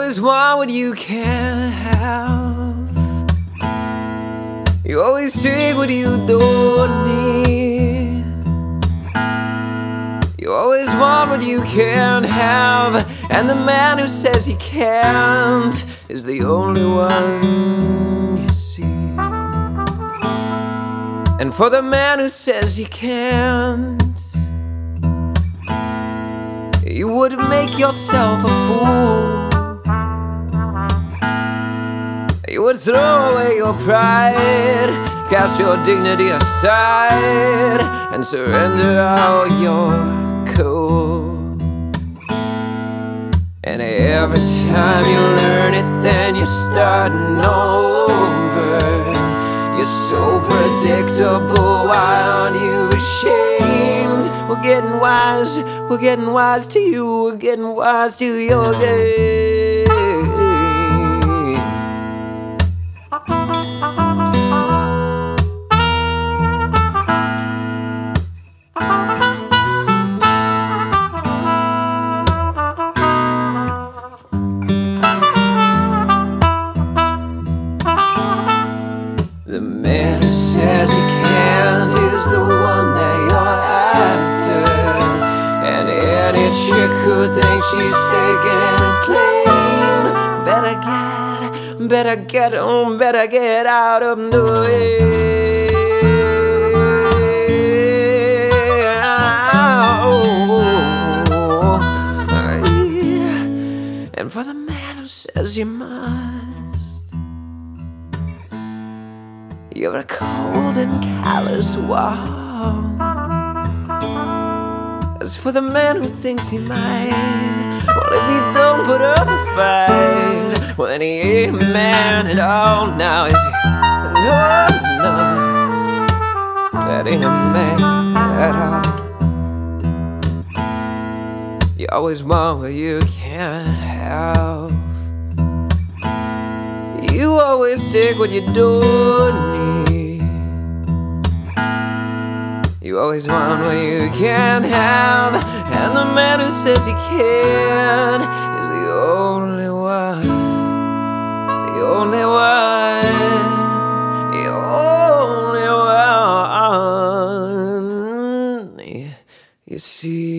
always want what you can't have. You always take what you don't need. You always want what you can't have. And the man who says he can't is the only one you see. And for the man who says he can't, you would make yourself a fool. You would throw away your pride, cast your dignity aside, and surrender all your cool. And every time you learn it, then you're starting over. You're so predictable, why aren't you ashamed? We're getting wise to you, we're getting wise to your game. The man who says he can't is the one that you're after. And any chick who thinks she's taking a claim, better get out of the way. And for the man who says you must, you're a cold and callous wall. As for the man who thinks he might, well, if he don't put up a fight, well, then he ain't a man at all now, is he? No, that ain't a man at all. You always want what you can't have. You always take what you don't need. You always want what you can't have. And the man who says he can is the only one. The only one. The only one. You see.